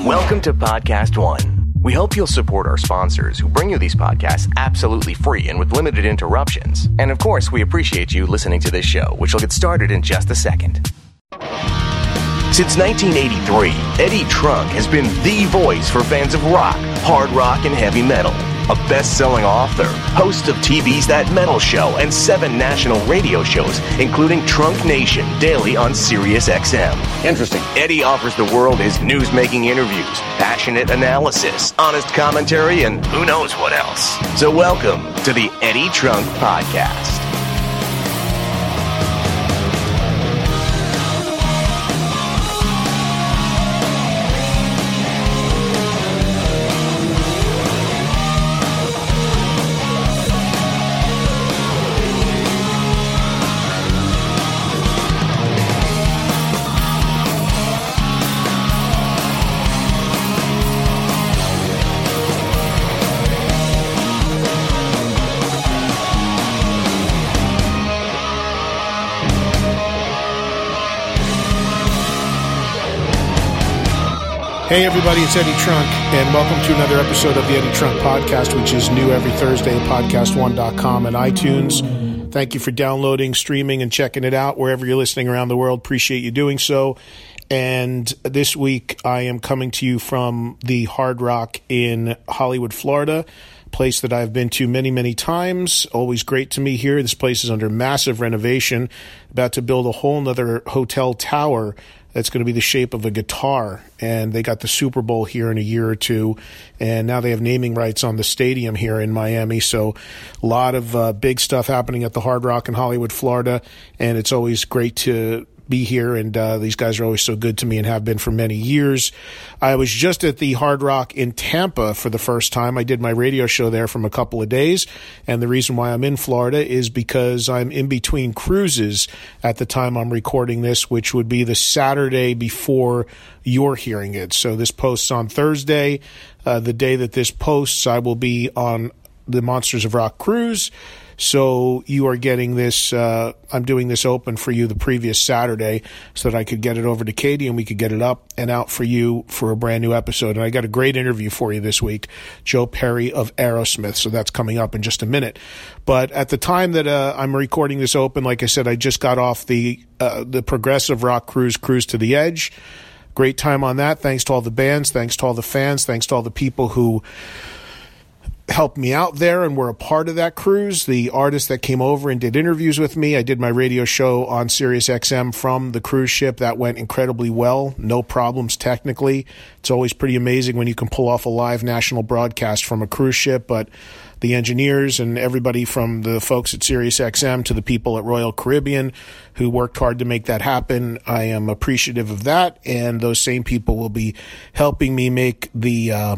Welcome to Podcast One. We hope you'll support our sponsors who bring you these podcasts absolutely free and with limited interruptions. And of course, we appreciate you listening to this show, which will get started in just a second. Since 1983, Eddie Trunk has been the voice for fans of rock, hard rock, and heavy metal. A best-selling author, host of TV's That Metal Show and 7 national radio shows, including Trunk Nation, daily on Sirius XM. Interesting. Eddie offers the world his news-making interviews, passionate analysis, honest commentary, and who knows what else. So welcome to the Eddie Trunk Podcast. Hey everybody, it's Eddie Trunk, and welcome to another episode of the Eddie Trunk Podcast, which is new every Thursday at podcastone.com and iTunes. Thank you for downloading, streaming, and checking it out wherever you're listening around the world. Appreciate you doing so. And this week I am coming to you from the Hard Rock in Hollywood, Florida, a place that I've been to many, many times. Always great to me here. This place is under massive renovation, about to build a whole nother hotel tower that's going to be the shape of a guitar, and they got the Super Bowl here in a year or two, and now they have naming rights on the stadium here in Miami, so a lot of big stuff happening at the Hard Rock in Hollywood, Florida, and it's always great to be here, and these guys are always so good to me and have been for many years. I was just at the Hard Rock in Tampa for the first time. I did my radio show there from a couple of days, and the reason why I'm in Florida is because I'm in between cruises at the time I'm recording this, which would be the Saturday before you're hearing it. So this posts on Thursday. The day that this posts, I will be on the Monsters of Rock cruise. So you are getting this, I'm doing this open for you the previous Saturday so that I could get it over to Katie and we could get it up and out for you for a brand new episode. And I got a great interview for you this week, Joe Perry of Aerosmith. So that's coming up in just a minute. But at the time that I'm recording this open, like I said, I just got off the Progressive Rock Cruise to the Edge. Great time on that. Thanks to all the bands. Thanks to all the fans. Thanks to all the people who helped me out there and were a part of that cruise. The artists that came over and did interviews with me. I did my radio show on Sirius XM from the cruise ship. That went incredibly well. No problems technically. It's always pretty amazing when you can pull off a live national broadcast from a cruise ship, but the engineers and everybody from the folks at Sirius XM to the people at Royal Caribbean who worked hard to make that happen, I am appreciative of that, and those same people will be helping me make the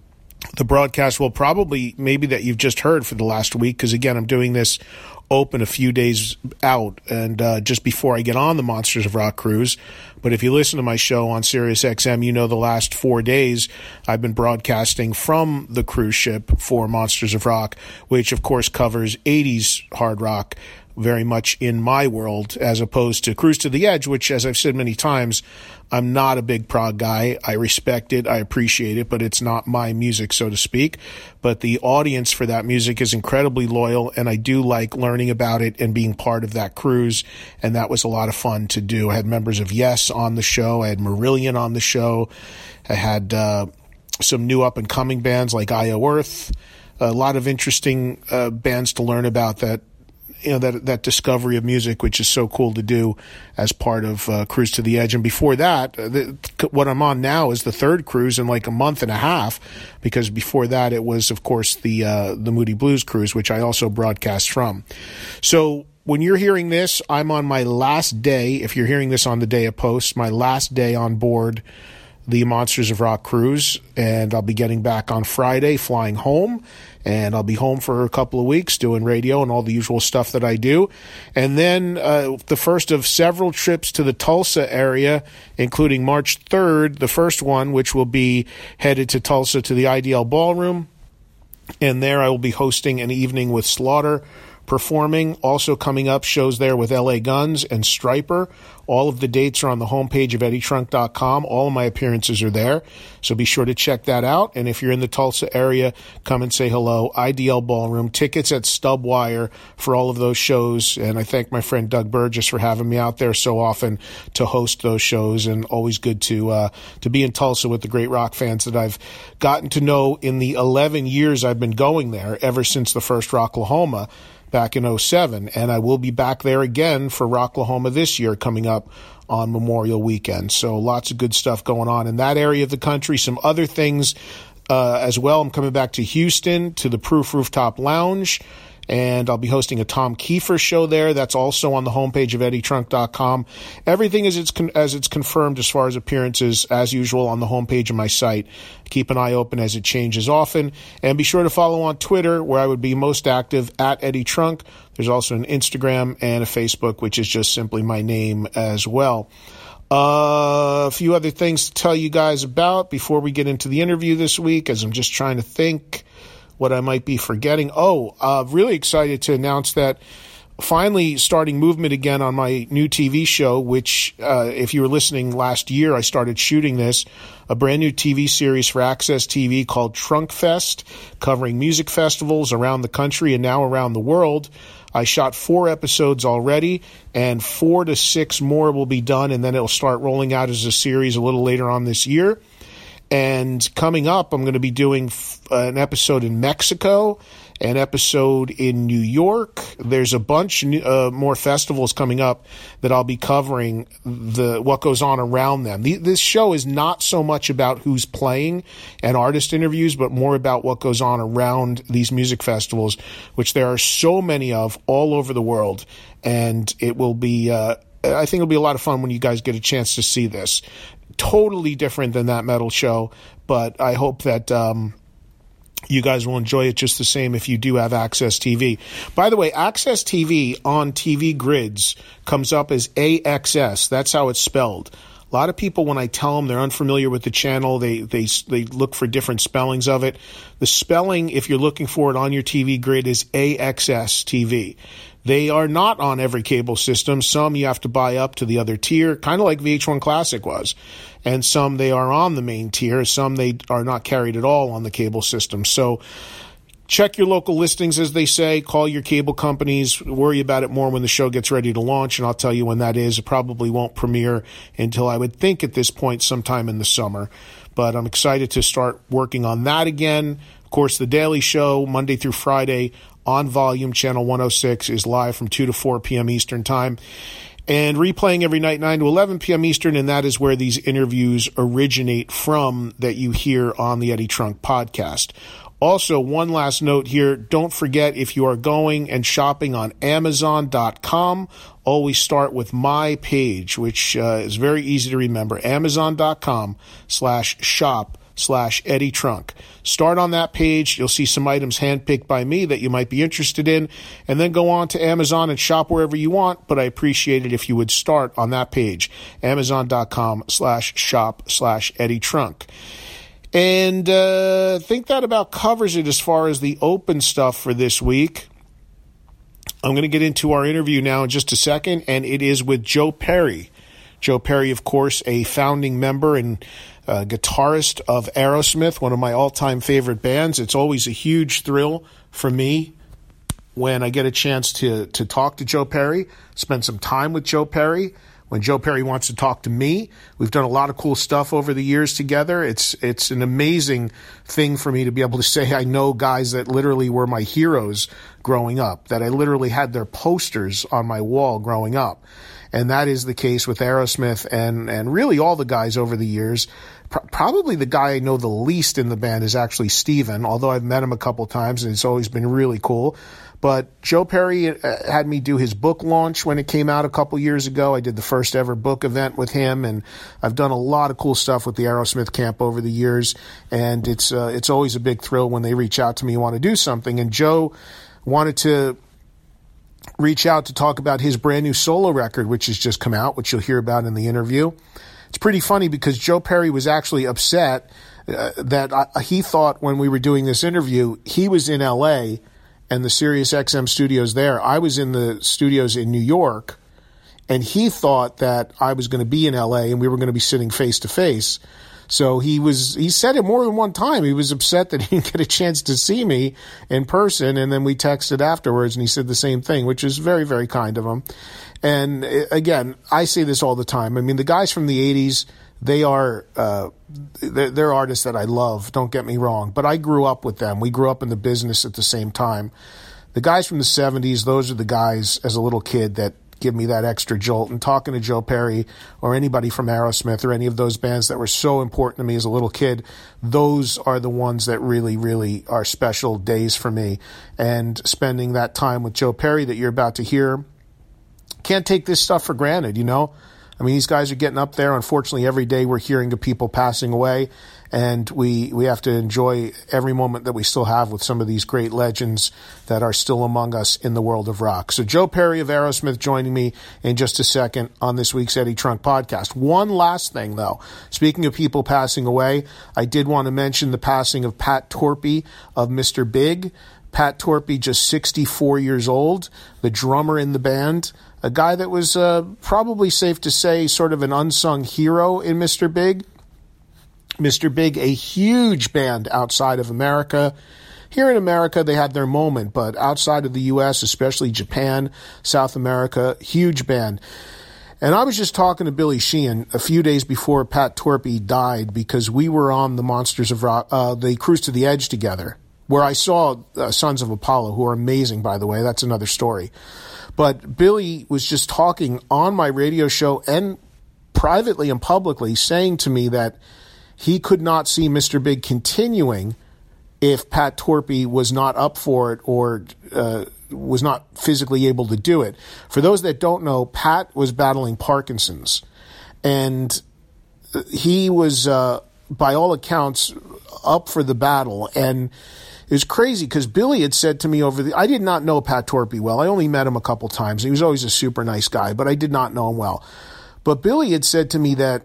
broadcast maybe that you've just heard for the last week, because again, I'm doing this open a few days out and just before I get on the Monsters of Rock cruise. But if you listen to my show on Sirius XM, you know the last 4 days I've been broadcasting from the cruise ship for Monsters of Rock, which of course covers 80s hard rock, very much in my world, as opposed to Cruise to the Edge, which, as I've said many times, I'm not a big prog guy. I respect it, I appreciate it, but it's not my music, so to speak. But the audience for that music is incredibly loyal, and I do like learning about it and being part of that cruise, and that was a lot of fun to do. I had members of Yes on the show. I had Marillion on the show. I had some new up-and-coming bands like IO Earth. A lot of interesting bands to learn about that discovery of music, which is so cool to do as part of Cruise to the Edge. And before that, what I'm on now is the third cruise in like a month and a half, because before that it was, of course, the Moody Blues cruise, which I also broadcast from. So when you're hearing this, I'm on my last day, if you're hearing this on the day it posts, my last day on board the Monsters of Rock cruise, and I'll be getting back on Friday, flying home, and I'll be home for a couple of weeks doing radio and all the usual stuff that I do. And then the first of several trips to the Tulsa area, including March 3rd, the first one, which will be headed to Tulsa to the IDL Ballroom. And there I will be hosting an evening with Slaughter, performing. Also coming up, shows there with LA Guns and Stryper. All of the dates are on the homepage of EddieTrunk.com. All of my appearances are there, so be sure to check that out. And if you're in the Tulsa area, come and say hello. IDL Ballroom. Tickets at Stubwire for all of those shows. And I thank my friend Doug Burgess for having me out there so often to host those shows. And always good to be in Tulsa with the great rock fans that I've gotten to know in the 11 years I've been going there, ever since the first Rocklahoma back in 2007, and I will be back there again for Rocklahoma this year coming up on Memorial Weekend. So lots of good stuff going on in that area of the country. Some other things as well. I'm coming back to Houston to the Proof Rooftop Lounge, and I'll be hosting a Tom Kiefer show there. That's also on the homepage of EddieTrunk.com. Everything as it's confirmed as far as appearances, as usual, on the homepage of my site. Keep an eye open as it changes often. And be sure to follow on Twitter, where I would be most active, at Eddie Trunk. There's also an Instagram and a Facebook, which is just simply my name as well. A few other things to tell you guys about before we get into the interview this week, as I'm just trying to think what I might be forgetting. Really excited to announce that finally starting movement again on my new TV show, which, if you were listening last year, I started shooting this, a brand new TV series for Access TV called Trunk Fest, covering music festivals around the country and now around the world. I shot 4 episodes already, and 4 to 6 more will be done, and then it'll start rolling out as a series a little later on this year. And coming up, I'm going to be doing an episode in Mexico, an episode in New York. There's a bunch more festivals coming up that I'll be covering what goes on around them. This show is not so much about who's playing and artist interviews, but more about what goes on around these music festivals, which there are so many of all over the world. And it will be, I think it'll be a lot of fun when you guys get a chance to see this. Totally different than that metal show, but I hope that you guys will enjoy it just the same if you do have Access TV. By the way, Access TV on TV grids comes up as AXS. That's how it's spelled. A lot of people, when I tell them they're unfamiliar with the channel, they look for different spellings of it. The spelling, if you're looking for it on your TV grid, is AXS TV. They are not on every cable system. Some you have to buy up to the other tier, kind of like VH1 Classic was. And some they are on the main tier. Some they are not carried at all on the cable system. So check your local listings, as they say. Call your cable companies. Worry about it more when the show gets ready to launch, and I'll tell you when that is. It probably won't premiere until, I would think at this point, sometime in the summer. But I'm excited to start working on that again. Of course, The Daily Show, Monday through Friday, on Volume, Channel 106, is live from 2 to 4 p.m. Eastern Time. And replaying every night, 9 to 11 p.m. Eastern, and that is where these interviews originate from that you hear on the Eddie Trunk podcast. Also, one last note here. Don't forget, if you are going and shopping on Amazon.com, always start with my page, which is very easy to remember. Amazon.com/shop/Eddie Trunk. Start on that page. You'll see some items handpicked by me that you might be interested in, and then go on to Amazon and shop wherever you want. But I appreciate it if you would start on that page, Amazon.com/shop/Eddie Trunk. And I think that about covers it as far as the open stuff for this week. I'm going to get into our interview now in just a second, and it is with Joe Perry. Joe Perry, of course, a founding member and guitarist of Aerosmith, one of my all-time favorite bands. It's always a huge thrill for me when I get a chance to talk to Joe Perry, spend some time with Joe Perry. When Joe Perry wants to talk to me, we've done a lot of cool stuff over the years together. It's an amazing thing for me to be able to say I know guys that literally were my heroes growing up, that I literally had their posters on my wall growing up. And that is the case with Aerosmith and really all the guys over the years. Probably the guy I know the least in the band is actually Steven, although I've met him a couple times and it's always been really cool. But Joe Perry had me do his book launch when it came out a couple years ago. I did the first ever book event with him, and I've done a lot of cool stuff with the Aerosmith camp over the years. And it's always a big thrill when they reach out to me and want to do something. And Joe wanted to reach out to talk about his brand new solo record, which has just come out, which you'll hear about in the interview. It's pretty funny because Joe Perry was actually upset that he thought when we were doing this interview, he was in LA and the Sirius XM studios there. I was in the studios in New York, and he thought that I was going to be in LA and we were going to be sitting face to face. So he said it more than one time. He was upset that he didn't get a chance to see me in person. And then we texted afterwards and he said the same thing, which is very, very kind of him. And again, I say this all the time. I mean, the guys from the 80s, they are, they're artists that I love. Don't get me wrong, but I grew up with them. We grew up in the business at the same time. The guys from the 70s, those are the guys as a little kid that give me that extra jolt. And talking to Joe Perry or anybody from Aerosmith or any of those bands that were so important to me as a little kid, those are the ones that really, really are special days for me. And spending that time with Joe Perry that you're about to hear, can't take this stuff for granted, you know? I mean, these guys are getting up there. Unfortunately, every day we're hearing of people passing away, and we have to enjoy every moment that we still have with some of these great legends that are still among us in the world of rock. So Joe Perry of Aerosmith joining me in just a second on this week's Eddie Trunk podcast. One last thing, though. Speaking of people passing away, I did want to mention the passing of Pat Torpey of Mr. Big. Pat Torpey, just 64 years old, the drummer in the band, a guy that was probably safe to say sort of an unsung hero in Mr. Big. Mr. Big, a huge band outside of America. Here in America, they had their moment, but outside of the U.S., especially Japan, South America, huge band. And I was just talking to Billy Sheehan a few days before Pat Torpey died because we were on the Monsters of Rock, the Cruise to the Edge together, where I saw Sons of Apollo, who are amazing, by the way. That's another story. But Billy was just talking on my radio show and privately and publicly saying to me that he could not see Mr. Big continuing if Pat Torpey was not up for it or was not physically able to do it. For those that don't know, Pat was battling Parkinson's. And he was, by all accounts, up for the battle. And it was crazy because Billy had said to me I did not know Pat Torpey well. I only met him a couple times. He was always a super nice guy, but I did not know him well. But Billy had said to me that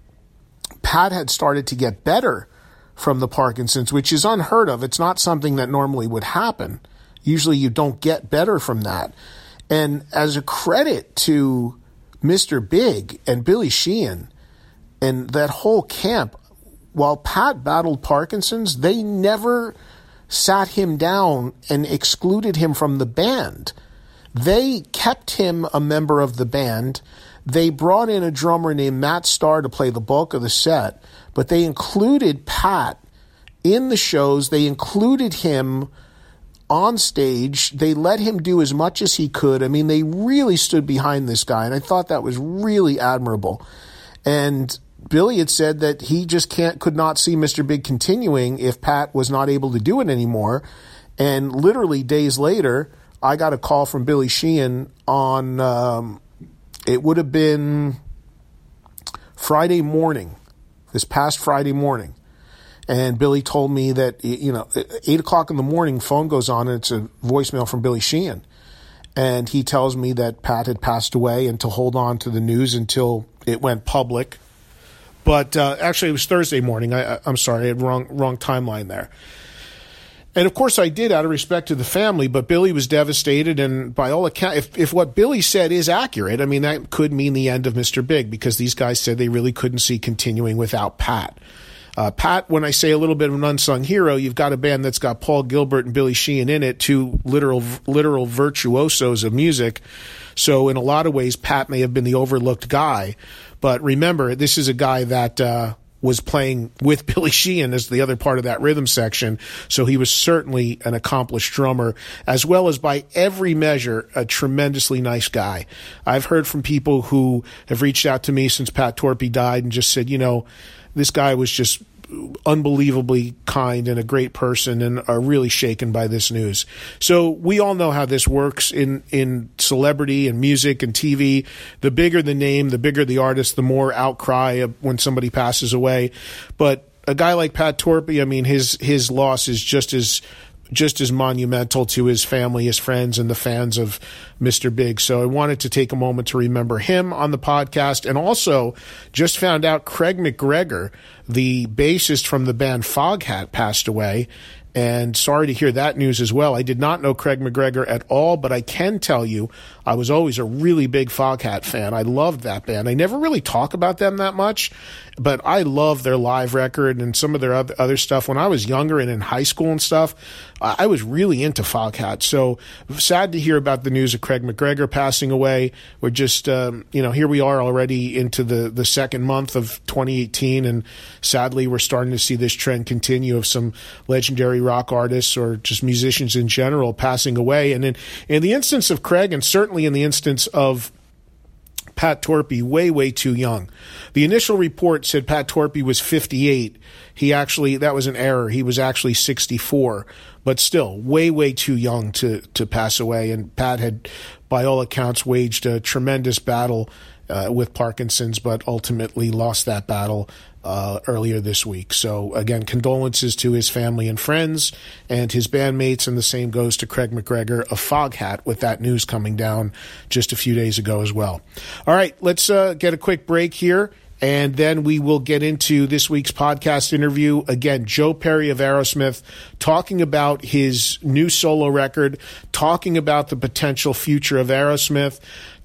Pat had started to get better from the Parkinson's, which is unheard of. It's not something that normally would happen. Usually you don't get better from that. And as a credit to Mr. Big and Billy Sheehan and that whole camp, while Pat battled Parkinson's, they never sat him down and excluded him from the band. They kept him a member of the band. They brought in a drummer named Matt Starr to play the bulk of the set, but they included Pat in the shows. They included him on stage. They let him do as much as he could. I mean, they really stood behind this guy, and I thought that was really admirable. And Billy had said that he just could not see Mr. Big continuing if Pat was not able to do it anymore. And literally days later, I got a call from Billy Sheehan on, it would have been Friday morning, this past Friday morning. And Billy told me that, 8 o'clock in the morning, phone goes on and it's a voicemail from Billy Sheehan. And he tells me that Pat had passed away and to hold on to the news until it went public. But actually, it was Thursday morning. I'm sorry, I had wrong timeline there. And of course, I did out of respect to the family. But Billy was devastated, and by all accounts, if what Billy said is accurate, I mean that could mean the end of Mr. Big because these guys said they really couldn't see continuing without Pat. Pat, when I say a little bit of an unsung hero, you've got a band that's got Paul Gilbert and Billy Sheehan in it, two literal virtuosos of music. So in a lot of ways, Pat may have been the overlooked guy. But remember, this is a guy that was playing with Billy Sheehan as the other part of that rhythm section. So he was certainly an accomplished drummer, as well as by every measure, a tremendously nice guy. I've heard from people who have reached out to me since Pat Torpey died and just said, this guy was just unbelievably kind and a great person and are really shaken by this news. So we all know how this works in celebrity and music and TV. The bigger the name, the bigger the artist, the more outcry when somebody passes away. But a guy like Pat Torpey, I mean, his loss is just as monumental to his family, his friends, and the fans of Mr. Big. So I wanted to take a moment to remember him on the podcast. And also just found out Craig McGregor, the bassist from the band Foghat, passed away. And sorry to hear that news as well. I did not know Craig McGregor at all, but I can tell you I was always a really big Foghat fan. I loved that band. I never really talk about them that much, but I love their live record and some of their other stuff. When I was younger and in high school and stuff, I was really into Foghat. So sad to hear about the news of Craig McGregor passing away. We're just, here we are already into the second month of 2018, and sadly we're starting to see this trend continue of some legendary rock artists or just musicians in general passing away. And in the instance of Craig, and certainly in the instance of Pat Torpey, way too young. The initial report said Pat Torpey was 58. That was an error. He was actually 64, but still way too young to pass away. And Pat had, by all accounts, waged a tremendous battle with Parkinson's, but ultimately lost that battle earlier this week. So again, condolences to his family and friends and his bandmates, and the same goes to Craig McGregor of Foghat with that news coming down just a few days ago as well. All right, let's get a quick break here, and then we will get into this week's podcast interview. Again, Joe Perry of Aerosmith, talking about his new solo record, talking about the potential future of Aerosmith,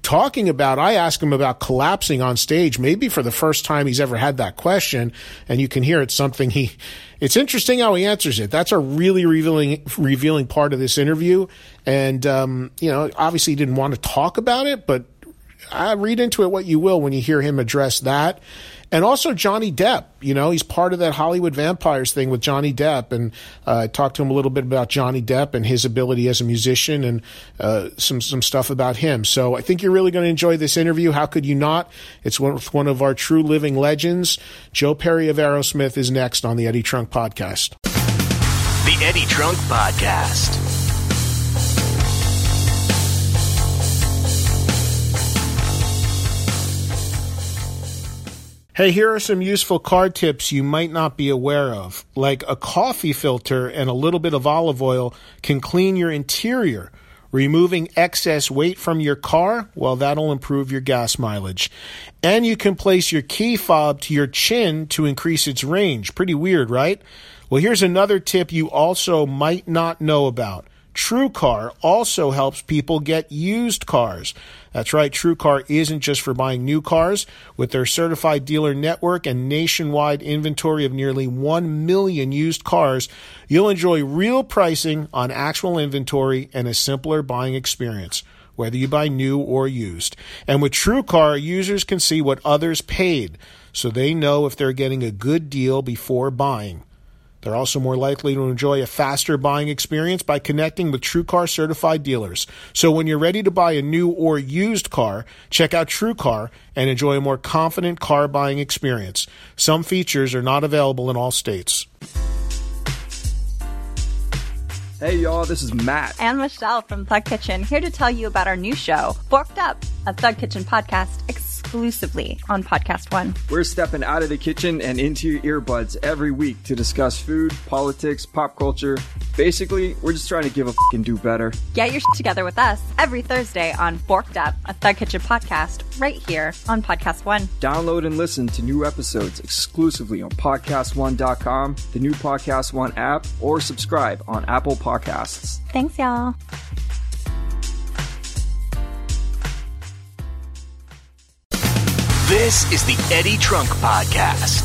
I asked him about collapsing on stage, maybe for the first time he's ever had that question, and you can hear it's something it's interesting how he answers it. That's a really revealing part of this interview. And, obviously he didn't want to talk about it, but read into it what you will when you hear him address that. And also Johnny Depp, he's part of that Hollywood Vampires thing with Johnny Depp. And I talked to him a little bit about Johnny Depp and his ability as a musician, and some stuff about him. So I think you're really going to enjoy this interview. How could you not? It's with one of our true living legends. Joe Perry of Aerosmith is next on the Eddie Trunk Podcast. The Eddie Trunk Podcast. Hey, here are some useful car tips you might not be aware of. Like a coffee filter and a little bit of olive oil can clean your interior. Removing excess weight from your car, well, that'll improve your gas mileage. And you can place your key fob to your chin to increase its range. Pretty weird, right? Well, here's another tip you also might not know about. TrueCar also helps people get used cars. That's right, TrueCar isn't just for buying new cars. With their certified dealer network and nationwide inventory of nearly 1 million used cars, you'll enjoy real pricing on actual inventory and a simpler buying experience, whether you buy new or used. And with TrueCar, users can see what others paid, so they know if they're getting a good deal before buying. They're also more likely to enjoy a faster buying experience by connecting with TrueCar certified dealers. So when you're ready to buy a new or used car, check out TrueCar and enjoy a more confident car buying experience. Some features are not available in all states. Hey y'all, this is Matt and Michelle from Thug Kitchen, here to tell you about our new show, Forked Up, a Thug Kitchen podcast exclusively on Podcast One. We're stepping out of the kitchen and into your earbuds every week to discuss food, politics, pop culture. Basically, we're just trying to give a and do better. Get your shit together with us every Thursday on Forked Up, a Thug Kitchen podcast, right here on Podcast One. Download and listen to new episodes exclusively on PodcastOne.com, the new Podcast One app, or subscribe on Apple Podcasts. Thanks, y'all. This is the Eddie Trunk Podcast.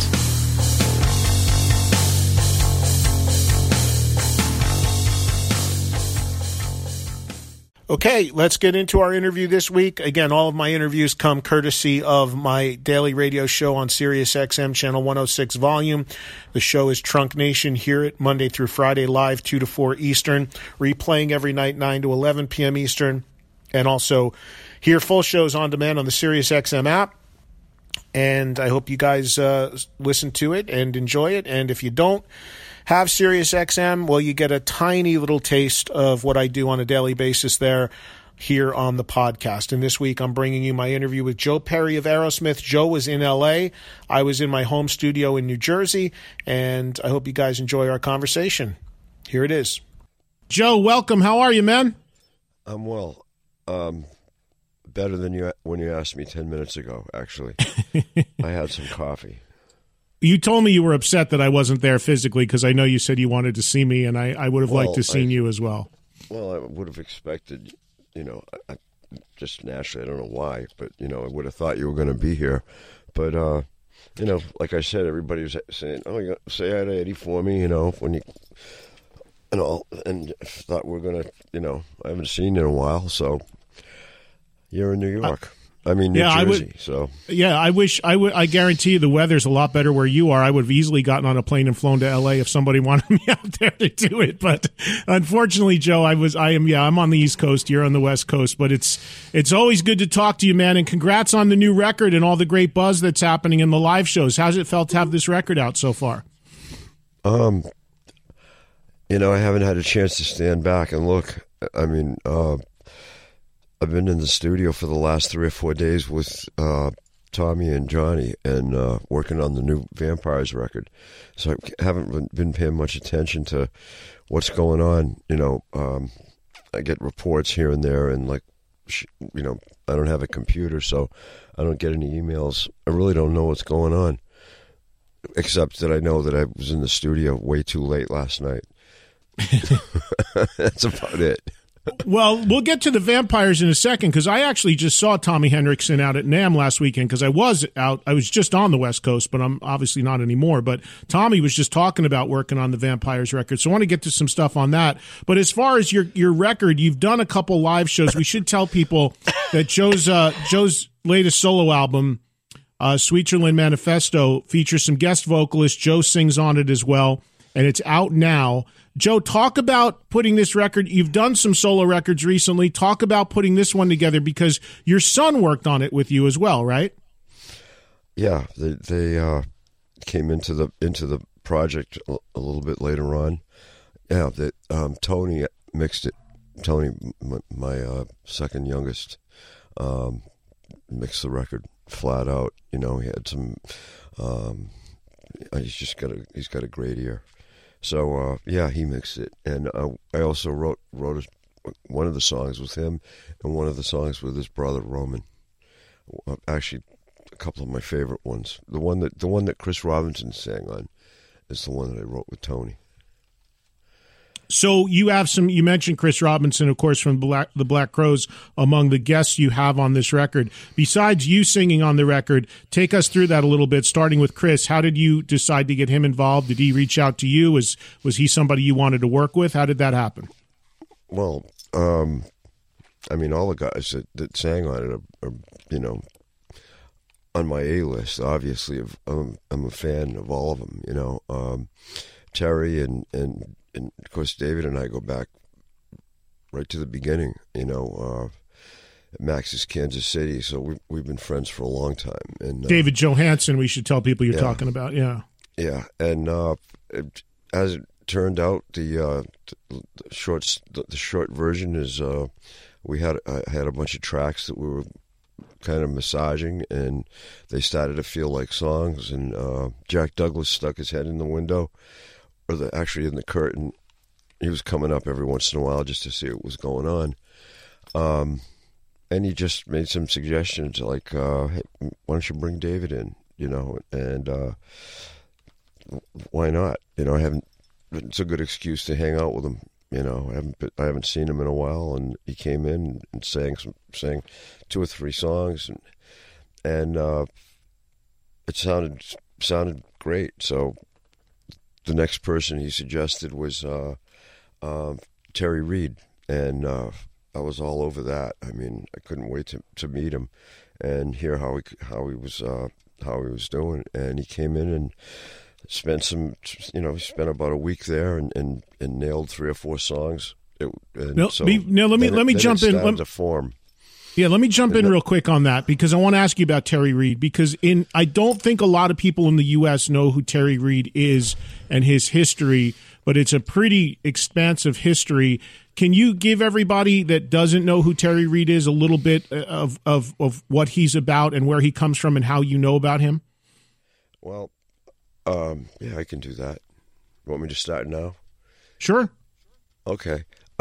Okay, let's get into our interview this week. Again, all of my interviews come courtesy of my daily radio show on Sirius XM Channel 106 Volume. The show is Trunk Nation. Hear it Monday through Friday live 2 to 4 Eastern, replaying every night 9 to 11 p.m. Eastern, and also hear full shows on demand on the Sirius XM app. And I hope you guys listen to it and enjoy it. And if you don't have Sirius XM, well, you get a tiny little taste of what I do on a daily basis there here on the podcast. And this week I'm bringing you my interview with Joe Perry of Aerosmith. Joe was in L.A. I was in my home studio in New Jersey. And I hope you guys enjoy our conversation. Here it is. Joe, welcome. How are you, man? I'm well. Better than you when you asked me 10 minutes ago, actually. I had some coffee. You told me you were upset that I wasn't there physically because I know you said you wanted to see me, and I would have liked to seen you as well. Well, I would have expected, I just naturally, I don't know why, but, I would have thought you were going to be here. But, like I said, everybody was saying, oh, you say hi to Eddie for me, when you, and all, and thought we're going to, I haven't seen you in a while, so you're in New York. New Jersey. I guarantee you the weather's a lot better where you are. I would have easily gotten on a plane and flown to LA if somebody wanted me out there to do it. But unfortunately, Joe, I'm on the East Coast. You're on the West Coast. But it's always good to talk to you, man. And congrats on the new record and all the great buzz that's happening in the live shows. How's it felt to have this record out so far? I haven't had a chance to stand back and look. I've been in the studio for the last 3 or 4 days with Tommy and Johnny and working on the new Vampires record. So I haven't been paying much attention to what's going on. I get reports here and there, and I don't have a computer, so I don't get any emails. I really don't know what's going on, except that I know that I was in the studio way too late last night. That's about it. Well, we'll get to the Vampires in a second because I actually just saw Tommy Henriksen out at NAMM last weekend because I was just on the West Coast, but I'm obviously not anymore. But Tommy was just talking about working on the Vampires record, so I want to get to some stuff on that. But as far as your record, you've done a couple live shows. We should tell people that Joe's latest solo album, Switzerland Manifesto, features some guest vocalists. Joe sings on it as well, and it's out now. Joe, talk about putting this record. You've done some solo records recently. Talk about putting this one together because your son worked on it with you as well, right? Yeah, they came into the project a little bit later on. Yeah, Tony mixed it. Tony, my second youngest, mixed the record flat out. He had some. He's got a great ear. So, he mixed it. And I also wrote one of the songs with him and one of the songs with his brother, Roman. Actually, a couple of my favorite ones. The one that Chris Robinson sang on is the one that I wrote with Tony. So you mentioned Chris Robinson, of course, from the Black Crowes, among the guests you have on this record. Besides you singing on the record, take us through that a little bit, starting with Chris. How did you decide to get him involved? Did he reach out to you? Was he somebody you wanted to work with? How did that happen? Well, all the guys that sang on it are on my A-list, obviously. I'm a fan of all of them, Terry and of course, David and I go back right to the beginning, Max's Kansas City. So we've been friends for a long time. And David Johansen, we should tell people you're talking about. Yeah. Yeah. And as it turned out, the short version is I had a bunch of tracks that we were kind of massaging, and they started to feel like songs. And Jack Douglas stuck his head in the window. Actually in the curtain. He was coming up every once in a while just to see what was going on. And he just made some suggestions like, hey, why don't you bring David in, and why not? It's a good excuse to hang out with him. I haven't seen him in a while, and he came in and sang 2 or 3 songs, and it sounded great. So the next person he suggested was Terry Reid, and I was all over that. I couldn't wait to meet him and hear how he was doing. And he came in and spent spent about a week there and nailed 3 or 4 songs. Let me jump in. Form. Yeah, let me jump in real quick on that because I want to ask you about Terry Reid because I don't think a lot of people in the U.S. know who Terry Reid is and his history, but it's a pretty expansive history. Can you give everybody that doesn't know who Terry Reid is a little bit of what he's about and where he comes from and how you know about him? Well, I can do that. You want me to start now? Sure. Okay.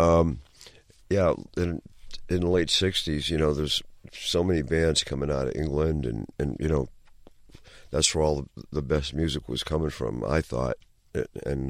In the late 60s, there's so many bands coming out of England, and that's where all the best music was coming from, I thought. And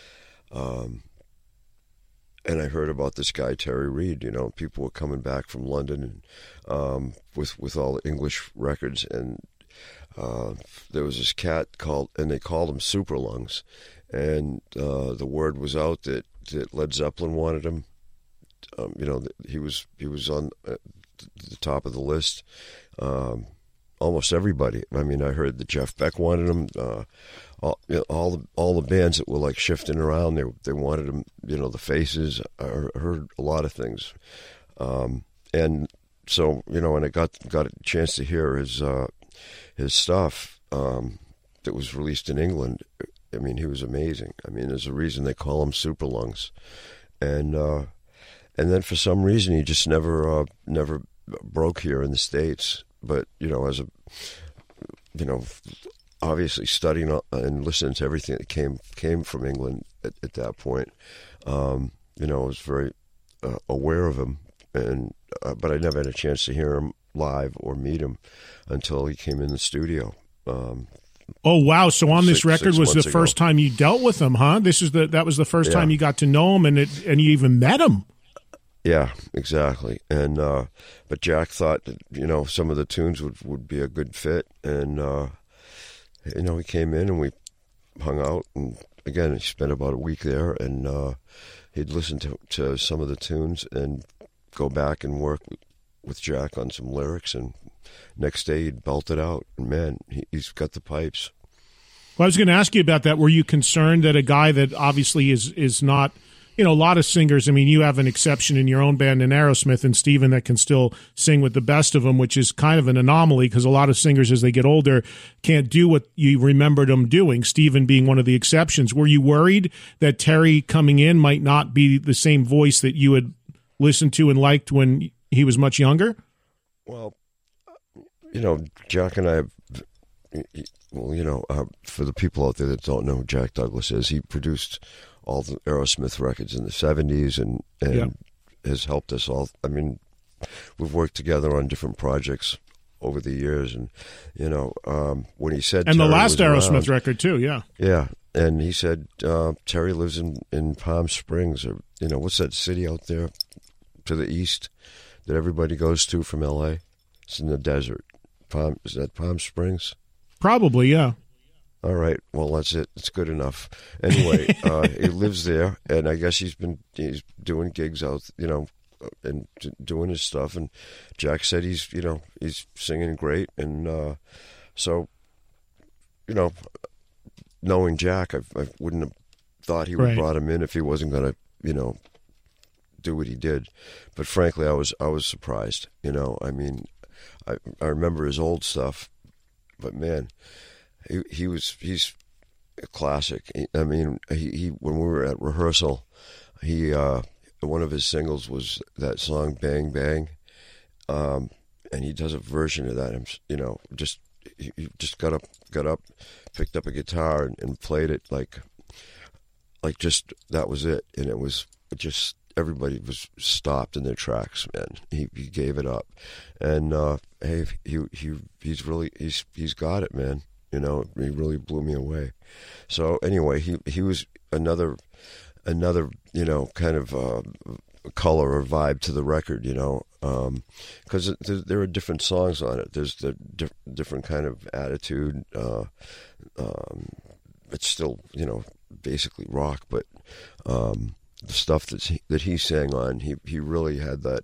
I heard about this guy Terry Reid. You know, people were coming back from London and with all the English records, and there was this cat they called him Super Lungs, and the word was out that Led Zeppelin wanted him. You know, he was on the top of the list. Almost everybody. I mean, I heard that Jeff Beck wanted him. All the bands that were like shifting around, they wanted him. You know, the Faces. I heard a lot of things, and so, you know, and I got a chance to hear his stuff that was released in England. I mean, he was amazing. I mean, there's a reason they call him Super Lungs, and then for some reason he just never broke here in the States. But, you know, obviously studying and listening to everything that came from England at that point, you know, I was very aware of him, but I never had a chance to hear him live or meet him until he came in the studio. Oh, wow. So on this record was the first time you dealt with him, huh? That was the first time you got to know him and you even met him. Yeah, exactly. And but Jack thought that, you know, some of the tunes would be a good fit, and you know, he came in and we hung out, and again, he spent about a week there, and he'd listen to some of the tunes and go back and work with Jack on some lyrics, and next day he'd belt it out, and man, he's got the pipes. Well, I was going to ask you about that. Were you concerned that a guy that obviously is not, you know, a lot of singers, I mean, you have an exception in your own band in Aerosmith and Steven that can still sing with the best of them, which is kind of an anomaly because a lot of singers as they get older can't do what you remembered them doing, Steven being one of the exceptions. Were you worried that Terry coming in might not be the same voice that you had listened to and liked when he was much younger? Well, you know, Jack and I, well, you know, for the people out there that don't know who Jack Douglas is, he produced all the Aerosmith records in the 70s and has helped us all. I mean, we've worked together on different projects over the years, and, you know, when he said... And Terry the last Aerosmith around, record, too, yeah. Yeah, and he said Terry lives in Palm Springs, or, you know, what's that city out there to the east that everybody goes to from L.A.? It's in the desert. Is that Palm Springs? Probably, yeah. All right. Well, that's it. It's good enough. Anyway, he lives there, and I guess he's doing gigs out, you know, and doing his stuff. And Jack said he's singing great, and so, you know, knowing Jack, I wouldn't have thought he would have brought him in if he wasn't going to, you know, do what he did. But frankly, I was surprised. You know, I mean, I remember his old stuff, but man. He's a classic. I mean, he when we were at rehearsal, one of his singles was that song "Bang Bang," and he does a version of that. You know, he just got up, picked up a guitar and played it like just that was it, and it was just everybody was stopped in their tracks. Man, he gave it up, and hey, he's got it, man. You know, he really blew me away. So anyway, he was another you know, kind of color or vibe to the record, you know, because there are different songs on it. There's the different kind of attitude. It's still, you know, basically rock, but the stuff that he sang on, he really had that.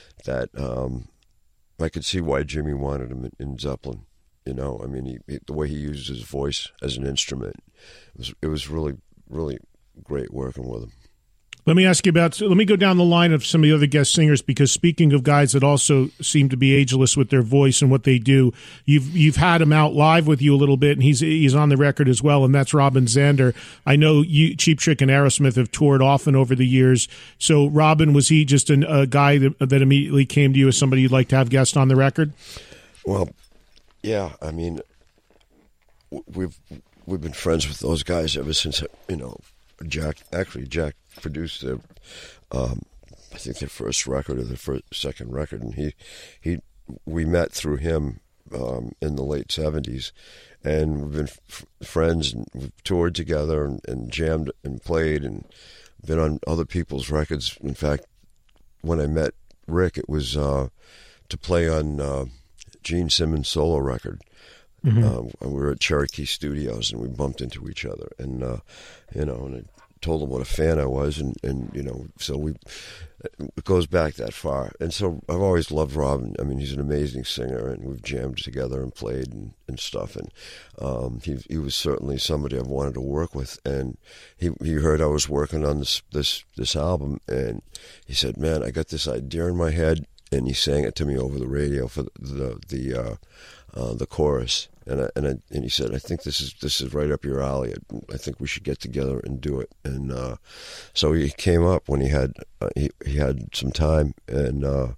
I could see why Jimmy wanted him in Zeppelin. You know, I mean, the way he used his voice as an instrument, it was really, really great working with him. Let me go down the line of some of the other guest singers, because speaking of guys that also seem to be ageless with their voice and what they do, you've had him out live with you a little bit, and he's on the record as well, and that's Robin Zander. I know you, Cheap Trick and Aerosmith have toured often over the years. So Robin, was he just a guy that immediately came to you as somebody you'd like to have guest on the record? Well, yeah, I mean, we've been friends with those guys ever since, you know, Jack produced their, I think their first record or their second record, and we met through him in the late 70s, and we've been friends, and we've toured together and jammed and played and been on other people's records. In fact, when I met Rick, it was to play on Gene Simmons' solo record. We were at Cherokee Studios, and we bumped into each other, and and I told him what a fan I was, and so it goes back that far. And so I've always loved Robin. I mean, he's an amazing singer, and we've jammed together and played and stuff. And he was certainly somebody I've wanted to work with. And he heard I was working on this album, and he said, "Man, I got this idea in my head," and he sang it to me over the radio for the chorus. And he said, "I think this is right up your alley. I think we should get together and do it." And so he came up when he had some time, and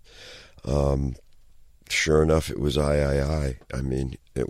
sure enough, it was I. I mean, it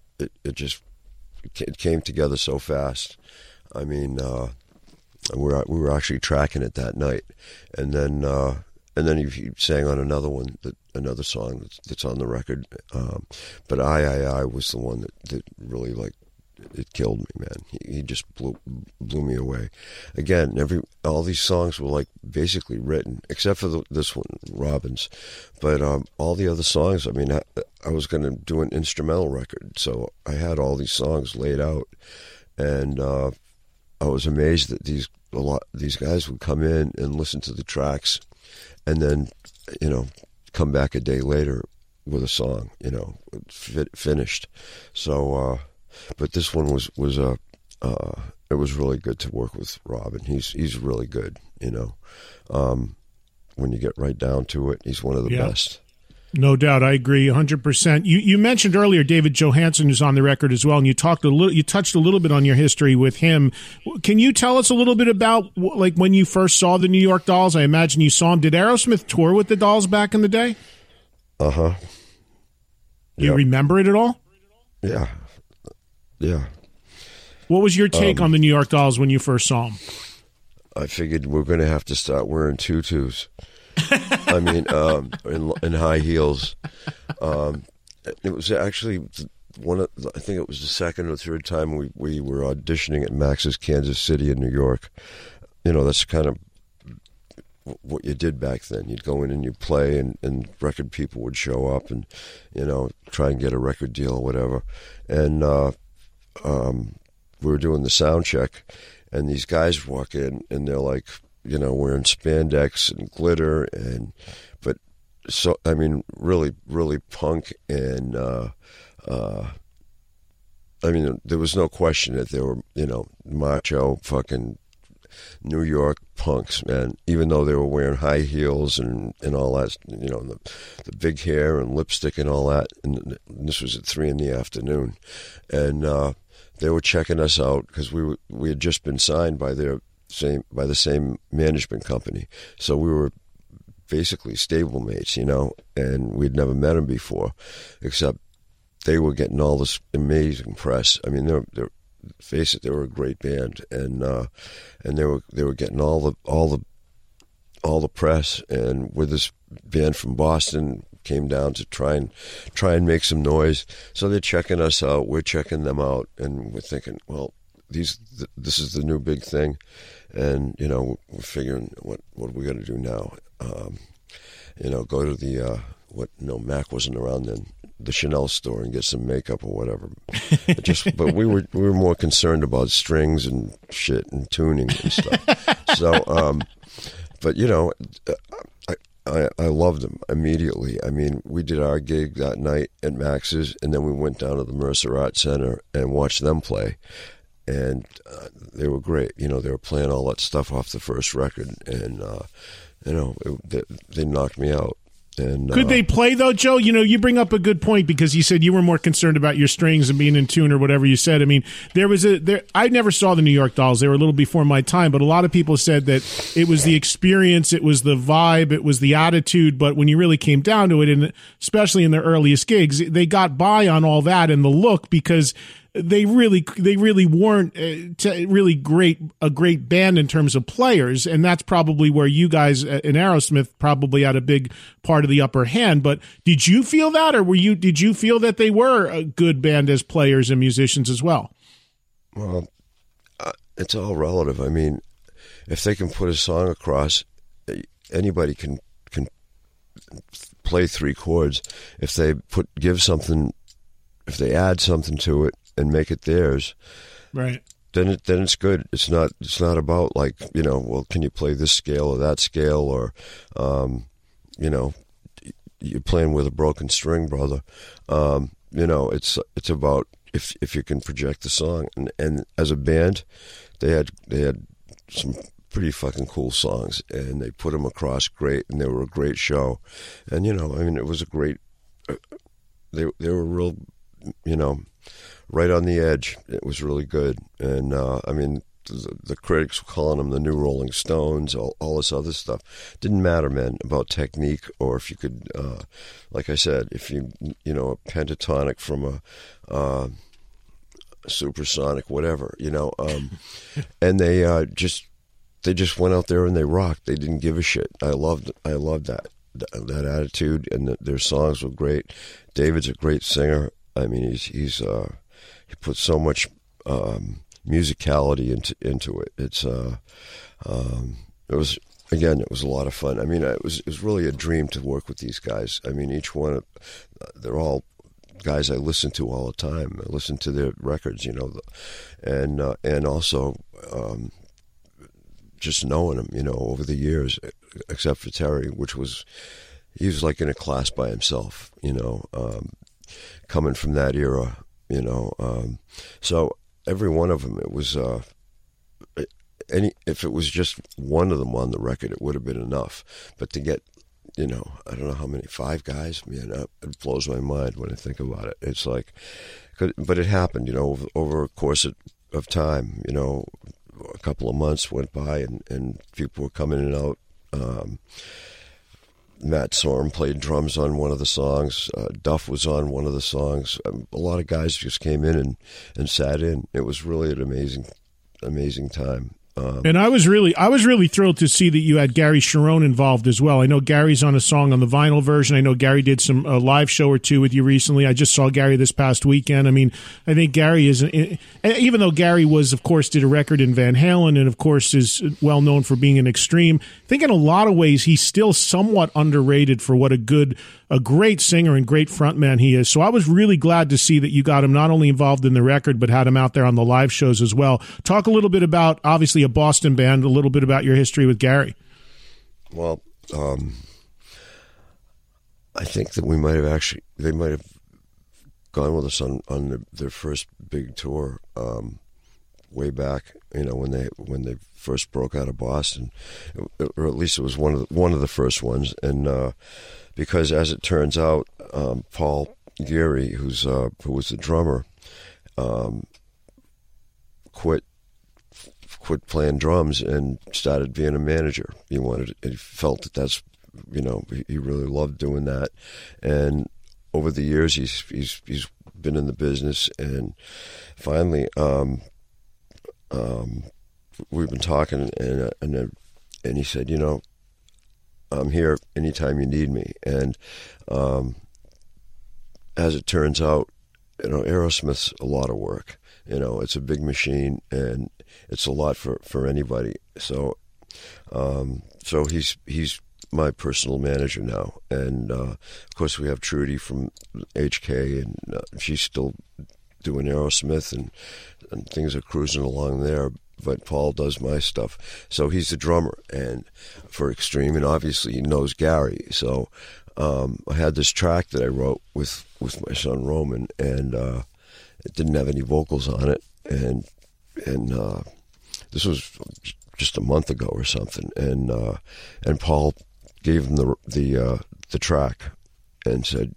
came together so fast. I mean, we were actually tracking it that night, and then he sang on another song that's on the record. But I was the one that really, like, it killed me, man. He just blew me away. Again, all these songs were like basically written, except for this one, Robin's. But all the other songs, I mean, I was going to do an instrumental record, so I had all these songs laid out, and I was amazed that these guys would come in and listen to the tracks, and then, come back a day later with a song, finished. So, but this one was it was really good to work with Robin. He's really good, when you get right down to it, he's one of the best. No doubt, I agree 100%. You mentioned earlier David Johansen, who's on the record as well, and you touched a little bit on your history with him. Can you tell us a little bit about like when you first saw the New York Dolls? I imagine you saw them. Did Aerosmith tour with the Dolls back in the day? Uh-huh. You remember it at all? Yeah. What was your take on the New York Dolls when you first saw them? I figured we're going to have to start wearing tutus. I mean, in high heels. It was actually I think it was the second or third time we were auditioning at Max's Kansas City in New York. That's kind of what you did back then. You'd go in and you'd play, and record people would show up and, try and get a record deal or whatever. And we were doing the sound check, and these guys walk in, and they're like, wearing spandex and glitter, but so, I mean, really, really punk, and I mean, there was no question that they were, macho fucking New York punks, man. Even though they were wearing high heels and all that, the big hair and lipstick and all that. And this was at 3 p.m, and they were checking us out because we had just been signed by the same management company, so we were basically stablemates, and we'd never met them before, except they were getting all this amazing press. I mean, they're face it, they were a great band, and they were getting all the press. And with this band from Boston came down to try and make some noise, so they're checking us out, we're checking them out, and we're thinking, well, this is the new big thing, and we're figuring what are we going to do now? Go to the Mac wasn't around then, the Chanel store, and get some makeup or whatever. But we were more concerned about strings and shit and tuning and stuff. So, but I loved them immediately. I mean, we did our gig that night at Max's, and then we went down to the Mercer Art Center and watched them play. And they were great. They were playing all that stuff off the first record, and they knocked me out. And, could they play though, Joe? You bring up a good point, because you said you were more concerned about your strings and being in tune or whatever you said. I mean, I never saw the New York Dolls. They were a little before my time, but a lot of people said that it was the experience, it was the vibe, it was the attitude. But when you really came down to it, and especially in their earliest gigs, they got by on all that and the look, because they really weren't a great band in terms of players, and that's probably where you guys in Aerosmith probably had a big part of the upper hand. But did you feel that, or did you feel that they were a good band as players and musicians as well? Well, it's all relative. I mean, if they can put a song across, anybody can play three chords. If they if they add something to it and make it theirs, right? Then it's good. It's not about like, well, can you play this scale or that scale, or you're playing with a broken string, brother. It's about if you can project the song, and as a band, they had some pretty fucking cool songs, and they put them across great, and they were a great show. And it was a great. They were real, right on the edge. It was really good, and the critics were calling them the new Rolling Stones, all this other stuff. Didn't matter, man, about technique, or if you could, like I said, if you a pentatonic from a supersonic, whatever, and they just went out there and they rocked. They didn't give a shit. I loved that attitude, and their songs were great. David's a great singer. I mean, he puts so much musicality into it. It was a lot of fun. I mean, it was really a dream to work with these guys. I mean, each one, they're all guys I listen to all the time. I listen to their records, and also just knowing them, over the years, except for Terry, he was like in a class by himself, coming from that era, so every one of them, it was, if it was just one of them on the record, it would have been enough, but to get, I don't know how many, 5 guys, man, it blows my mind when I think about it. It's like, but it happened, over a course of time, a couple of months went by, and people were coming in and out. Matt Sorum played drums on one of the songs. Duff was on one of the songs. A lot of guys just came in and sat in. It was really an amazing time. And I was really thrilled to see that you had Gary Cherone involved as well. I know Gary's on a song on the vinyl version. I know Gary did some live show or two with you recently. I just saw Gary this past weekend. I mean, I think Gary is, even though Gary of course, did a record in Van Halen and, of course, is well known for being an Extreme, I think in a lot of ways he's still somewhat underrated for what a great singer and great frontman he is. So I was really glad to see that you got him not only involved in the record, but had him out there on the live shows as well. Talk a little bit about, obviously, a Boston band, a little bit about your history with Gary. Well, I think that they might have gone with us on their first big tour way back, when they first broke out of Boston, or at least it was one of the first ones. And because, as it turns out, Paul Geary, who was the drummer, quit playing drums and started being a manager. He felt that's, he really loved doing that. And over the years, he's been in the business, and finally, we've been talking, and he said, I'm here anytime you need me. And as it turns out, Aerosmith's a lot of work. It's a big machine, and it's a lot for anybody. So he's my personal manager now. And of course, we have Trudy from HK, and she's still doing Aerosmith, and things are cruising along there. But Paul does my stuff. So he's the drummer and for Extreme, and obviously he knows Gary. So I had this track that I wrote with my son Roman, and it didn't have any vocals on it, and this was just a month ago or something, and Paul gave him the track and said,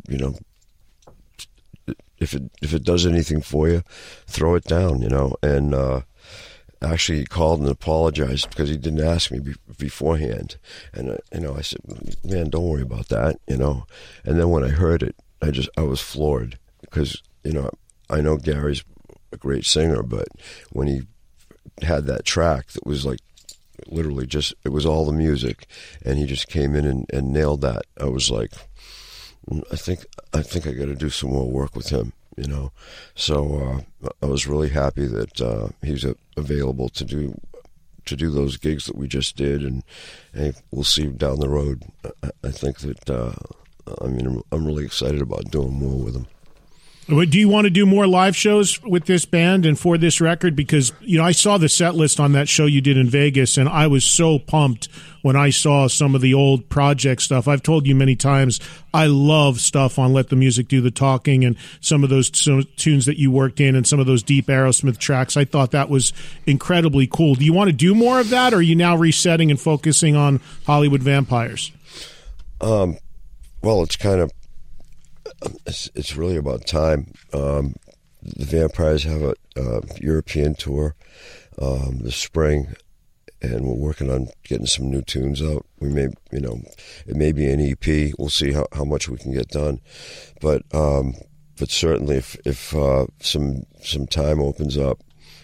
if it does anything for you, throw it down, and actually he called and apologized because he didn't ask me beforehand, and I said, man, don't worry about that, and then when I heard it, I was floored because I know Gary's a great singer, but when he had that track that was like literally just, it was all the music, and he just came in and nailed that. I was like, I think I got to do some more work with him, you know. So I was really happy that he's available to do those gigs that we just did, and hey, we'll see down the road. I think that I'm really excited about doing more with him. Do you want to do more live shows with this band and for this record? Because, you know, I saw the set list on that show you did in Vegas, and I was so pumped when I saw some of the old project stuff. I've told you many times, I love stuff on Let the Music Do the Talking, and some of those tunes that you worked in and some of those deep Aerosmith tracks. I thought that was incredibly cool. Do you want to do more of that, or are you now resetting and focusing on Hollywood Vampires? Well, it's kind of, it's really about time. The Vampires have a European tour this spring, and we're working on getting some new tunes out. We may, you know, it may be an EP. We'll see how much we can get done, but certainly if some time opens up,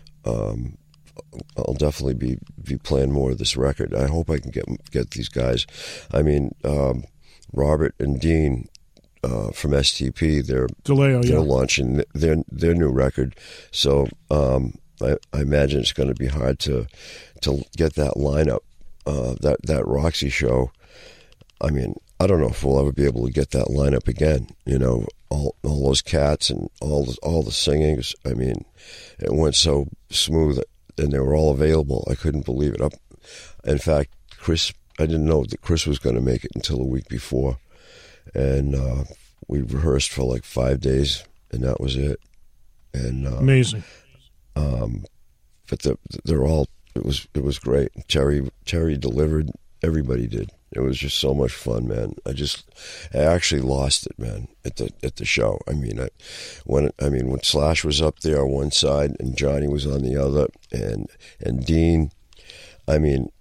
I'll definitely be playing more of this record. I hope I can get these guys. I mean, Robert and Dean from STP, they're launching their new record, so I imagine it's going to be hard to get that lineup, that Roxy show. I mean, I don't know if we'll ever be able to get that lineup again. You know, all those cats and all the singings. I mean, it went so smooth, and they were all available. I couldn't believe it. In fact, I didn't know that Chris was going to make it until a week before. And we rehearsed for like 5 days, and that was it. And amazing. But they're all. It was great. Terry delivered. Everybody did. It was just so much fun, man. I actually lost it, man, at the show. I mean, when Slash was up there on one side and Johnny was on the other, and Dean. I mean,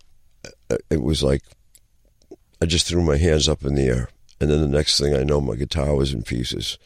it was like I just threw my hands up in the air. And then the next thing I know, my guitar was in pieces.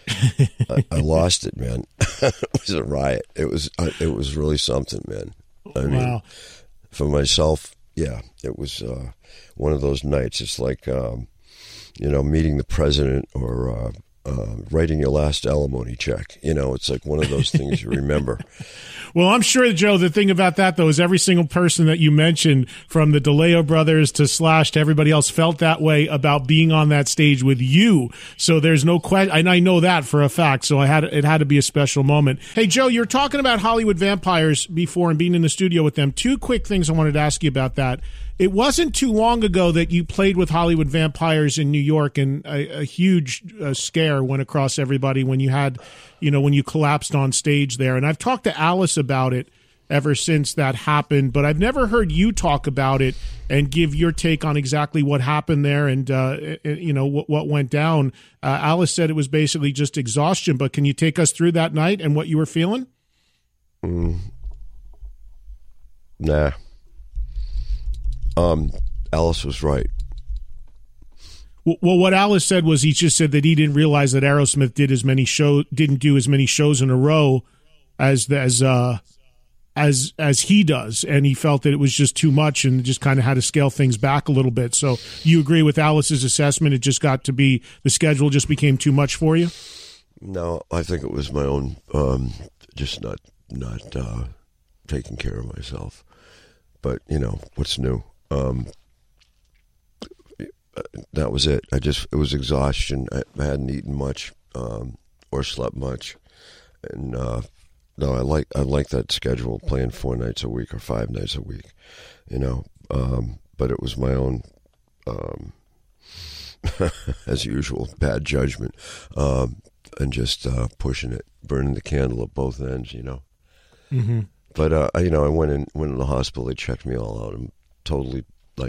I lost it, man. It was a riot. It was really something, man. I mean, for myself, yeah, it was one of those nights. It's like, meeting the president or writing your last alimony check. You know, it's like one of those things you remember. Well, I'm sure, Joe, the thing about that, though, is every single person that you mentioned, from the DeLeo brothers to Slash to everybody else, felt that way about being on that stage with you. So there's no question, and I know that for a fact, so it had to be a special moment. Hey, Joe, you're talking about Hollywood Vampires before and being in the studio with them. Two quick things I wanted to ask you about that. It wasn't too long ago that you played with Hollywood Vampires in New York, and a huge scare went across everybody when you had, when you collapsed on stage there. And I've talked to Alice about it ever since that happened, but I've never heard you talk about it and give your take on exactly what happened there and what went down. Alice said it was basically just exhaustion, but can you take us through that night and what you were feeling? Nah. Alice was right. Well, what Alice said was he just said that he didn't realize that Aerosmith didn't do as many shows in a row as he does, and he felt that it was just too much and just kind of had to scale things back a little bit. So you agree with Alice's assessment? It just got to be, the schedule just became too much for you? No, I think it was my own, just not taking care of myself. But what's new? That was it. It was exhaustion. I hadn't eaten much or slept much, and no, I like that schedule, playing 4 nights a week or 5 nights a week, but it was my own, as usual, bad judgment, and just pushing it, burning the candle at both ends, Mm-hmm. But I went in the hospital. They checked me all out. I'm totally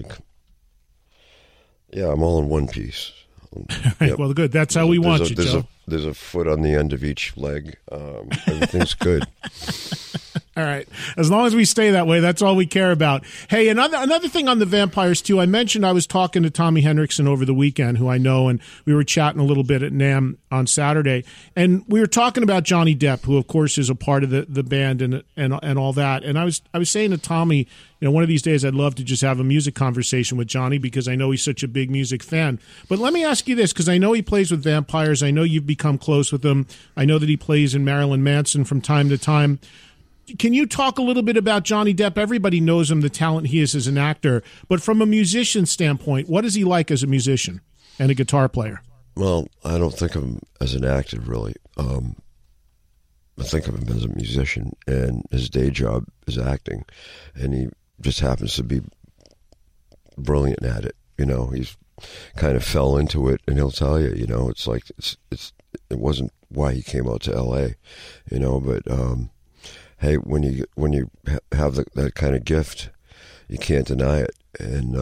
I'm all in one piece. Yep. Well, good. That's how we want you, Joe. There's a foot on the end of each leg. Everything's good. All right. As long as we stay that way, that's all we care about. Hey, another thing on the Vampires, too. I mentioned I was talking to Tommy Henriksen over the weekend, who I know, and we were chatting a little bit at NAMM on Saturday. And we were talking about Johnny Depp, who, of course, is a part of the band and all that. And I was saying to Tommy, one of these days I'd love to just have a music conversation with Johnny because I know he's such a big music fan. But let me ask you this, because I know he plays with Vampires. I know you've become close with him. I know that he plays in Marilyn Manson from time to time. Can you talk a little bit about Johnny Depp? Everybody knows him, the talent he is as an actor. But from a musician standpoint, what is he like as a musician and a guitar player? Well, I don't think of him as an actor, really. I think of him as a musician, and his day job is acting. And he just happens to be brilliant at it. He's kind of fell into it, and he'll tell you, it's like it wasn't why he came out to L.A., but... hey, when you have that kind of gift, you can't deny it, and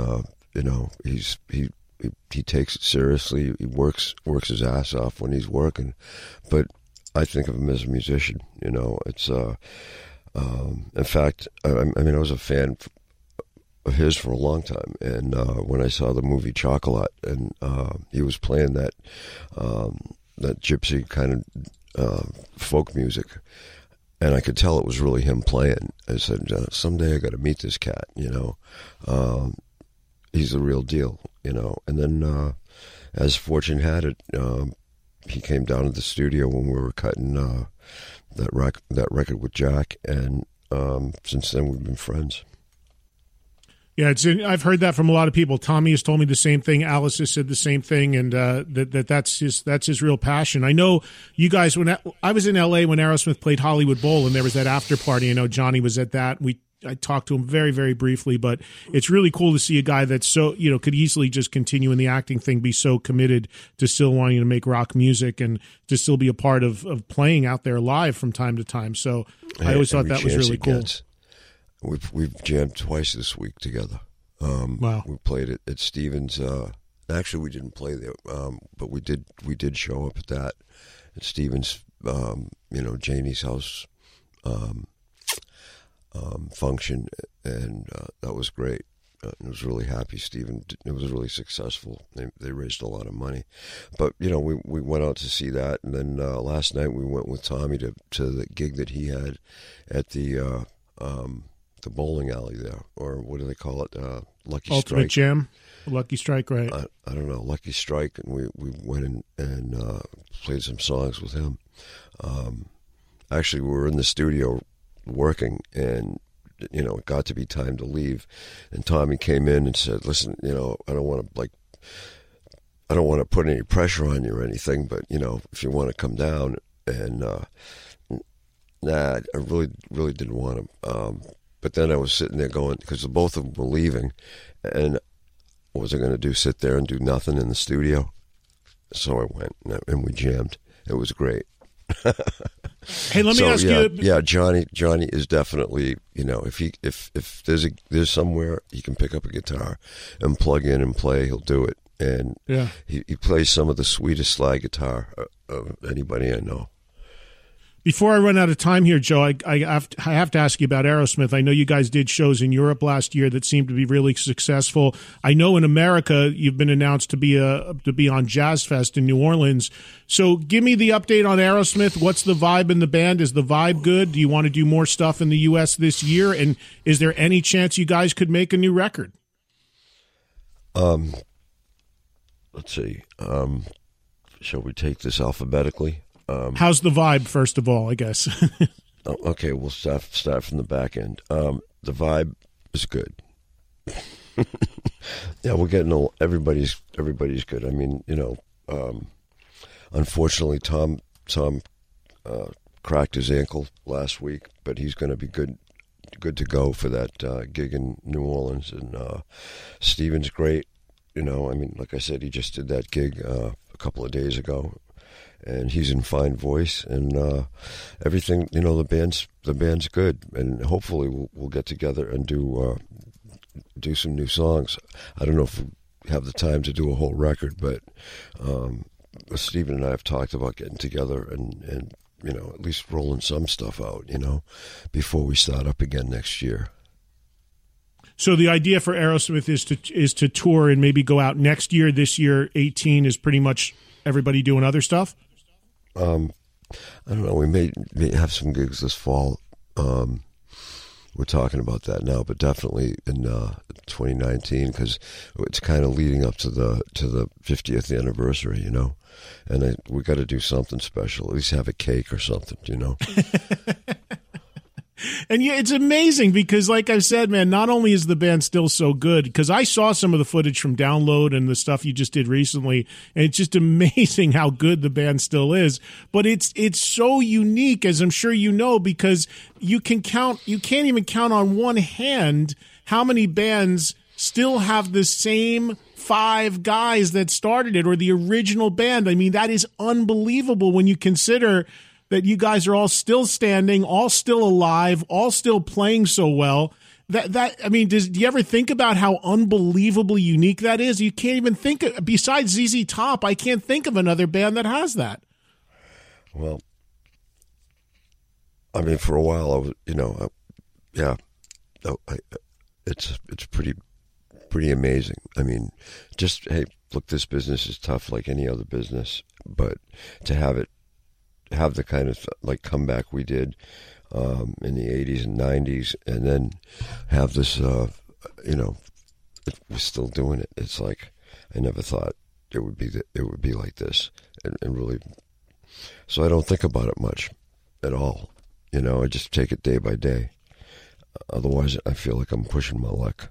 he takes it seriously. He works his ass off when he's working, but I think of him as a musician. It's in fact, I was a fan of his for a long time, and when I saw the movie Chocolat, and he was playing that gypsy kind of folk music. And I could tell it was really him playing. I said, someday I got to meet this cat, He's the real deal, And then, as fortune had it, he came down to the studio when we were cutting that record with Jack. And since then, we've been friends. Yeah, I've heard that from a lot of people. Tommy has told me the same thing. Alice has said the same thing, and that's his real passion. I know you guys. When I was in L.A. when Aerosmith played Hollywood Bowl, and there was that after party. I know Johnny was at that. I talked to him very, very briefly, but it's really cool to see a guy that's so could easily just continue in the acting thing, be so committed to still wanting to make rock music and to still be a part of playing out there live from time to time. So I always thought that was really cool. We've jammed twice this week together. Wow. We played at Stevens. Actually, we didn't play there, but we did show up at that at Stevens. Janie's house function, and that was great. I was really happy. Steven, it was really successful. They raised a lot of money, but we went out to see that, and then last night we went with Tommy to the gig that he had at the bowling alley there, or what do they call it? Lucky Strike. Ultimate Jam? Lucky Strike, right? I don't know, Lucky Strike, and we went in and played some songs with him. Actually, we were in the studio working, and it got to be time to leave, and Tommy came in and said, "Listen, I don't want to put any pressure on you or anything, but if you want to come down," and nah, I really didn't want to. But then I was sitting there going, because both of them were leaving, and what was I going to do, sit there and do nothing in the studio? So I went, and we jammed. It was great. Hey, let me ask you. Yeah, Johnny is definitely, if there's somewhere he can pick up a guitar and plug in and play, he'll do it. And yeah, he plays some of the sweetest slide guitar of anybody I know. Before I run out of time here, Joe, I have to ask you about Aerosmith. I know you guys did shows in Europe last year that seemed to be really successful. I know in America you've been announced to be on Jazz Fest in New Orleans. So give me the update on Aerosmith. What's the vibe in the band? Is the vibe good? Do you want to do more stuff in the U.S. this year? And is there any chance you guys could make a new record? Let's see. Shall we take this alphabetically? How's the vibe, first of all, I guess? Okay, we'll start from the back end. The vibe is good. Yeah, we're getting everybody's good. I mean, unfortunately, Tom cracked his ankle last week, but he's going to be good to go for that gig in New Orleans. And Steven's great. Like I said, he just did that gig a couple of days ago. And he's in fine voice, and everything. The band's good, and hopefully we'll get together and do some new songs. I don't know if we have the time to do a whole record, but Stephen and I have talked about getting together and at least rolling some stuff out, before we start up again next year. So the idea for Aerosmith is to tour and maybe go out next year. This year, 2018 is pretty much everybody doing other stuff. I don't know. We may have some gigs this fall. We're talking about that now, but definitely in 2019, because it's kind of leading up to the 50th anniversary, And we got to do something special. At least have a cake or something, And yeah, it's amazing because, like I said, man, not only is the band still so good, because I saw some of the footage from Download and the stuff you just did recently, and it's just amazing how good the band still is. But it's so unique, as I'm sure you know, because you can't even count on one hand how many bands still have the same 5 guys that started it, or the original band. I mean, that is unbelievable when you consider that you guys are all still standing, all still alive, all still playing so well. Do you ever think about how unbelievably unique that is? You can't even think of, besides ZZ Top, I can't think of another band that has that. Well, I mean, for a while, I was, it's pretty amazing. I mean, just, hey, look, this business is tough like any other business, but to have the kind of like comeback we did in the 80s and 90s, and then have this, we're still doing it. It's like I never thought it would be like this, and really. So I don't think about it much at all. I just take it day by day. Otherwise, I feel like I'm pushing my luck.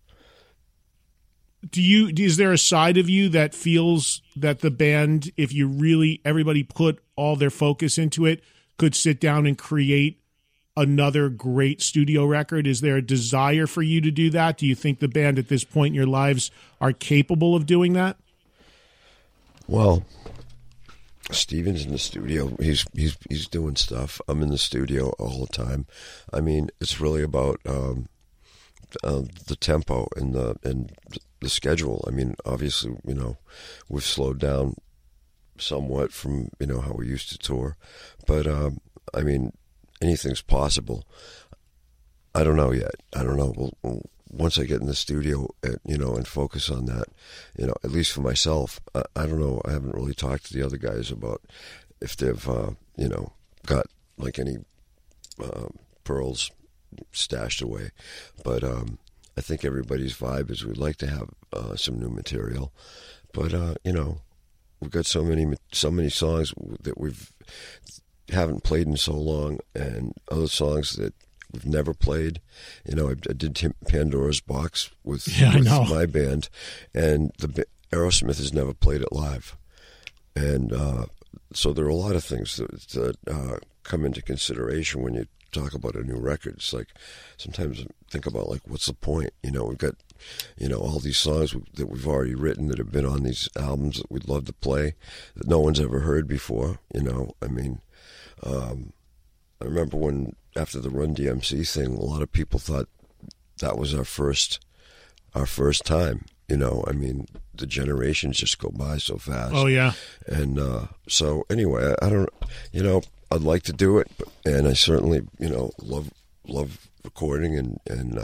Is there a side of you that feels that the band, if everybody put all their focus into it, could sit down and create another great studio record? Is there a desire for you to do that? Do you think the band at this point in your lives are capable of doing that? Well, Steven's in the studio. He's doing stuff. I'm in the studio all the time. I mean, it's really about the tempo and the schedule. I mean, obviously, we've slowed down somewhat from, how we used to tour. But, I mean, anything's possible. I don't know yet. I don't know. Once I get in the studio, and focus on that, at least for myself, I don't know. I haven't really talked to the other guys about if they've, got like any pearls stashed away. But I think everybody's vibe is we'd like to have some new material. But, we've got so many songs that haven't played in so long, and other songs that we've never played. I did Pandora's Box with my band, and Aerosmith has never played it live. And so there are a lot of things that come into consideration when you talk about a new record. It's like sometimes I think about, like, what's the point? We've got all these songs that we've already written that have been on these albums that we'd love to play that no one's ever heard before. I mean, I remember when after the Run DMC thing, a lot of people thought that was our first time. I mean, the generations just go by so fast. Oh yeah. And so anyway, I don't. I'd like to do it, and I certainly love recording, and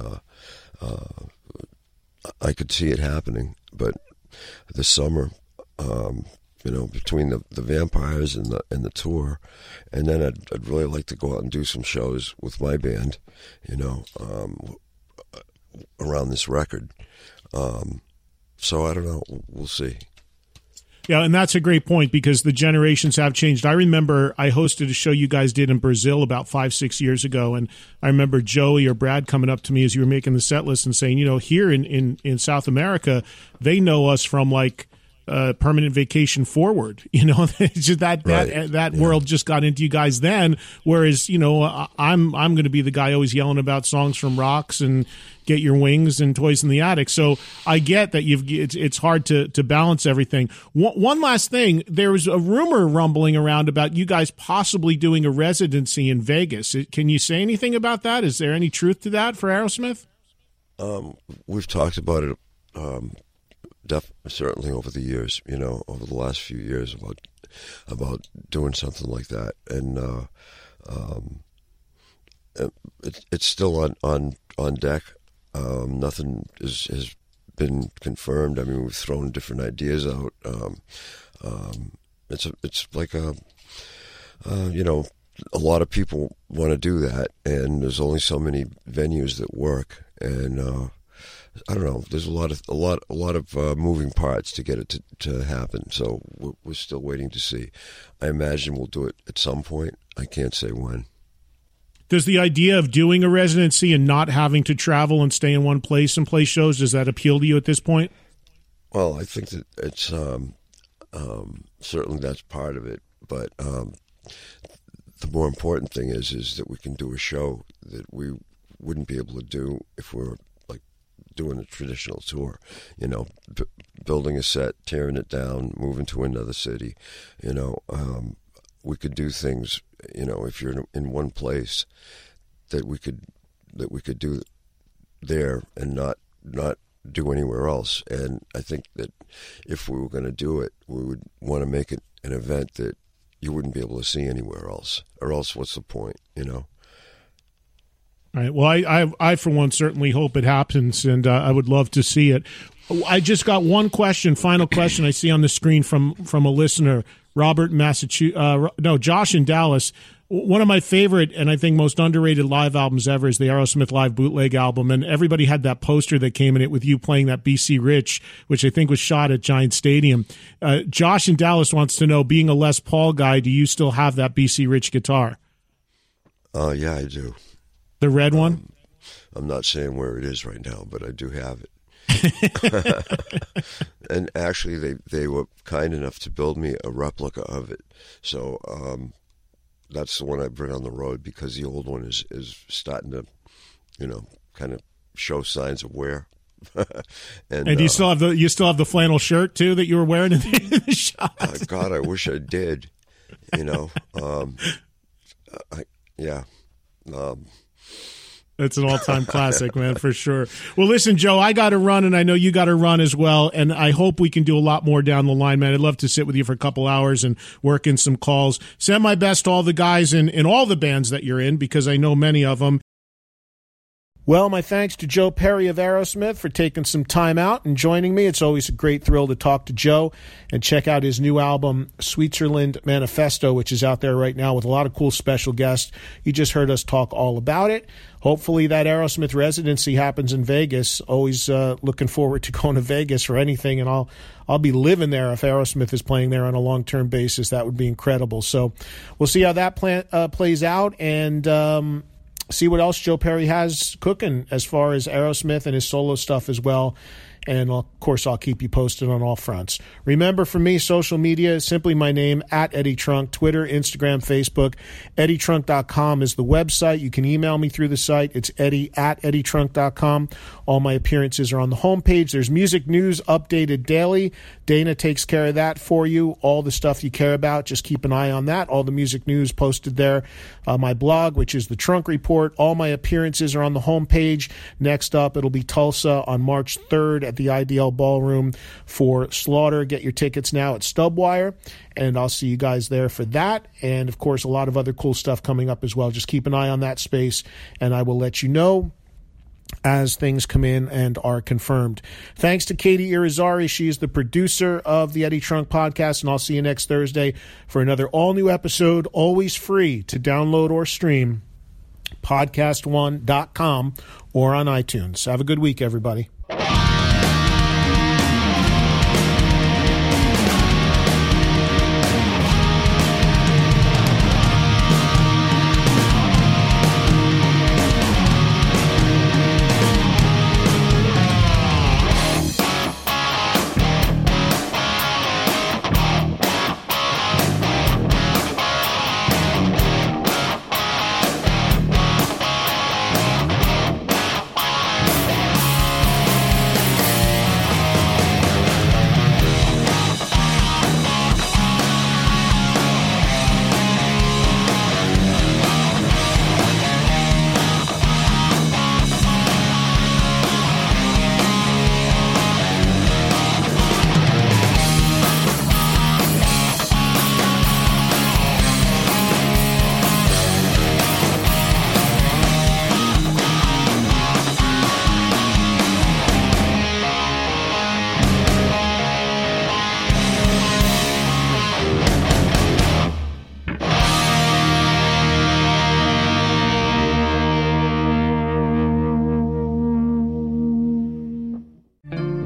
I could see it happening. But this summer, between the Vampires and the tour, and then I'd really like to go out and do some shows with my band, around this record. So I don't know. We'll see. Yeah, and that's a great point because the generations have changed. I remember I hosted a show you guys did in Brazil about 5-6 years ago, and I remember Joey or Brad coming up to me as you were making the set list and saying, here in South America, they know us from like Permanent Vacation Forward. It's just that world just got into you guys then. Whereas I'm going to be the guy always yelling about songs from Rocks and Get Your Wings and Toys in the Attic. So I get that it's hard to balance everything. One last thing, there was a rumor rumbling around about you guys possibly doing a residency in Vegas. Can you say anything about that? Is there any truth to that for Aerosmith? We've talked about it certainly over the years, over the last few years about doing something like that. And it's still on deck. Nothing has been confirmed. I mean, we've thrown different ideas out. It's like a lot of people want to do that, and there's only so many venues that work. And I don't know. There's a lot of moving parts to get it to happen. So we're still waiting to see. I imagine we'll do it at some point. I can't say when. Does the idea of doing a residency and not having to travel and stay in one place and play shows, does that appeal to you at this point? Well, I think that it's certainly that's part of it. But the more important thing is that we can do a show that we wouldn't be able to do if we were like doing a traditional tour. Building a set, tearing it down, moving to another city. We could do things. If you're in one place, that we could do there and not do anywhere else. And I think that if we were going to do it, we would want to make it an event that you wouldn't be able to see anywhere else. Or else, what's the point? All right. Well, I for one certainly hope it happens, and I would love to see it. I just got one final question I see on the screen from a listener. Robert in Massachusetts, Josh in Dallas. One of my favorite and I think most underrated live albums ever is the Aerosmith Live Bootleg album, and everybody had that poster that came in it with you playing that BC Rich, which I think was shot at Giant Stadium. Josh in Dallas wants to know, being a Les Paul guy, do you still have that BC Rich guitar? Yeah, I do. The red one? I'm not saying where it is right now, but I do have it. And actually, they were kind enough to build me a replica of it. So that's the one I bring on the road, because the old one is starting to, kind of show signs of wear. and you still have the flannel shirt too that you were wearing in the shot. God, I wish I did. It's an all-time classic, man, for sure. Well, listen, Joe, I got to run, and I know you got to run as well, and I hope we can do a lot more down the line, man. I'd love to sit with you for a couple hours and work in some calls. Send my best to all the guys in all the bands that you're in, because I know many of them. Well, my thanks to Joe Perry of Aerosmith for taking some time out and joining me. It's always a great thrill to talk to Joe, and check out his new album, Switzerland Manifesto, which is out there right now with a lot of cool special guests. You just heard us talk all about it. Hopefully that Aerosmith residency happens in Vegas. Always looking forward to going to Vegas for anything, and I'll be living there if Aerosmith is playing there on a long-term basis. That would be incredible. So we'll see how that plays out, and see what else Joe Perry has cooking as far as Aerosmith and his solo stuff as well. And, of course, I'll keep you posted on all fronts. Remember, for me, social media is simply my name, at Eddie Trunk, Twitter, Instagram, Facebook. EddieTrunk.com is the website. You can email me through the site. It's Eddie@EddieTrunk.com. All my appearances are on the homepage. There's music news updated daily. Dana takes care of that for you. All the stuff you care about, just keep an eye on that. All the music news posted there. My blog, which is the Trunk Report. All my appearances are on the homepage. Next up, it'll be Tulsa on March 3rd at the IDL Ballroom for Slaughter. Get your tickets now at Stubwire, and I'll see you guys there for that. And, of course, a lot of other cool stuff coming up as well. Just keep an eye on that space, and I will let you know as things come in and are confirmed. Thanks to Katie Irizarry. She is the producer of the Eddie Trunk Podcast, and I'll see you next Thursday for another all-new episode, always free to download or stream, podcast1.com or on iTunes. Have a good week, everybody.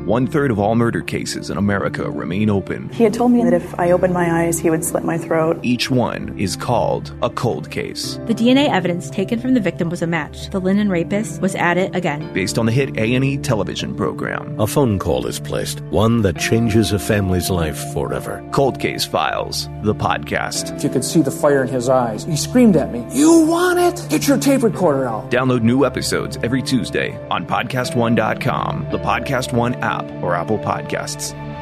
1/3 of all murder cases in America remain open. He had told me that if I opened my eyes, he would slit my throat. Each one is called a cold case. The DNA evidence taken from the victim was a match. The Linden rapist was at it again. Based on the hit A&E television program. A phone call is placed, one that changes a family's life forever. Cold Case Files, the podcast. If you could see the fire in his eyes, he screamed at me, "You want it? Get your tape recorder out." Download new episodes every Tuesday on PodcastOne.com, the Podcast One app, or Apple Podcasts.